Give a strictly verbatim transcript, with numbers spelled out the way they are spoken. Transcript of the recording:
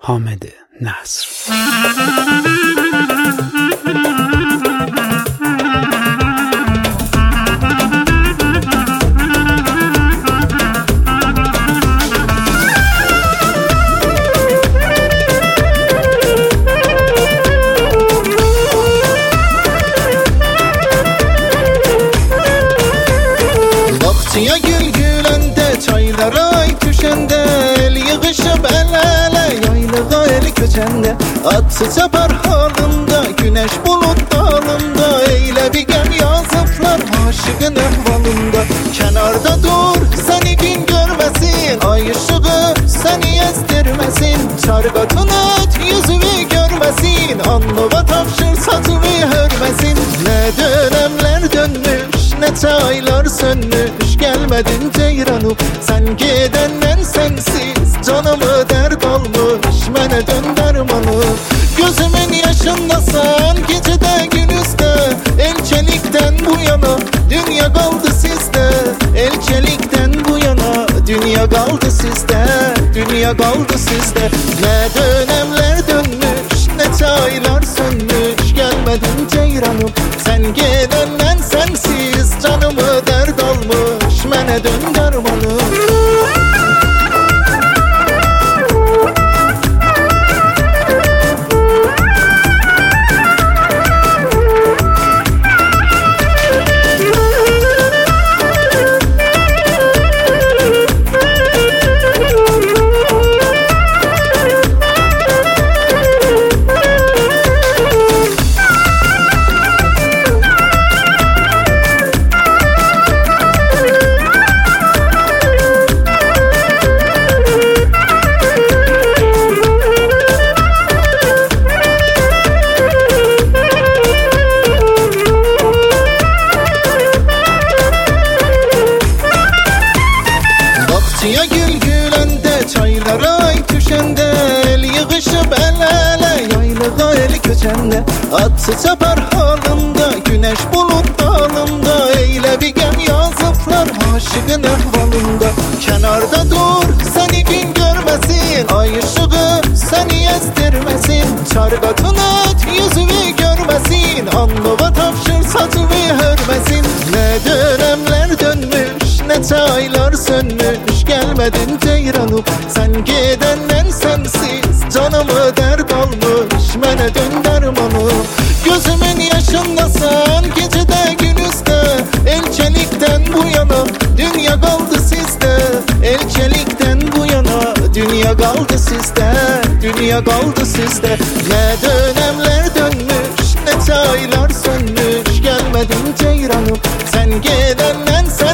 حامد نصر. Bahçeye gül gülende, çaylara ay düşende, el yığışıp el ele, yaylığa el köçende. Atsı çapar halında, güneş bulut dalında, eyle bir gem yazıplar aşıkın ehvalında. Kenarda dur, seni gün görmesin, ay ışığı seni ezdirmesin. Çargatın et, yüzünü görmesin, anlığa tavşır satımı hörmesin. Ne dönemler dönmüş, ne çaylar sönmüş, gelmedin ceyranım. Sen gidenden sensiz, canımı dert almış, mene dön dermanım. Gözümün yaşındasan, gecede gündüzde, elçelikten bu yana, dünya kaldı sizde. Elçelikten bu yana, dünya kaldı sizde. Dünya kaldı sizde. Ne dönemler dönmüş, ne çaylar sönmüş, gelmedin ceyranım. Sen gidenden sensiz, canımı dert almış, mene dön dermanım. Bahçeye gül gülende, çaylara ay düşende, el yığışıp el ele, yaylığa el köçende. Atsı çapar halında, güneş bulut dalında, eyle bir gem yazıplar aşıkın ehvalında. Kenarda dur, seni gün görmesin, ay ışığı seni ezdirmesin. Çargatın et, yüzünü görmesin, anlığa tavşır satımı hörmesin. Ne dönemler dönmüş, ne çaylar sönmüş, gelmedin ceyranım. Sen gidenden sensiz, canımı dert almış, mene dön dermanım. Gözümün yaşındasan, gecede gündüzde, elçelikten bu yana, dünya kaldı sizde. Elçelikten bu yana, dünya kaldı sizde. Dünya kaldı sizde. Ne dönemler dönmüş, ne çaylar sönmüş, gelmedin ceyranım. Sen gidenden sen